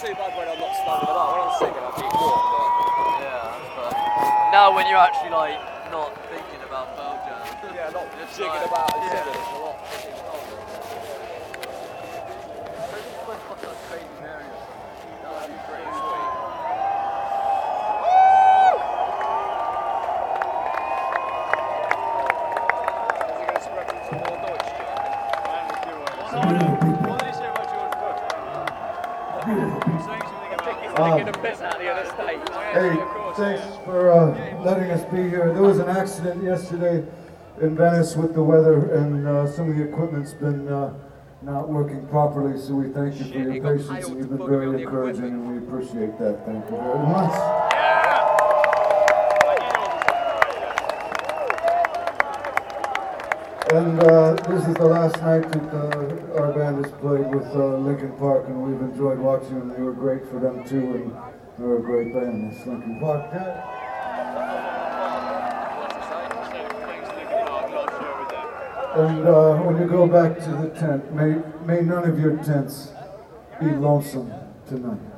too bad when I'm not standing about. When I'm singing, I keep warm, but... Yeah, but now when you're actually like not thinking about Pearl Jam. Yeah, not Just jigging like, about and yeah. singing, it's a lot. Crazy Mary or something. That would be pretty Sweet. sweet. Is he going to spread some more Deutsch, do you reckon? What did he say about George Bush? Saying something about Taking a piss out of the other stage. Hey, thanks for letting us be here. There was an accident yesterday in Venice with the weather, and some of the equipment's been not working properly, so we thank you for your patience, and you've been very encouraging, and we appreciate that. Thank you very much. And this is the last night that our band has played with Linkin Park, and we've enjoyed watching them. They were great for them too, and they're a great band. It's Linkin Park. And when you go back to the tent, may none of your tents be lonesome tonight.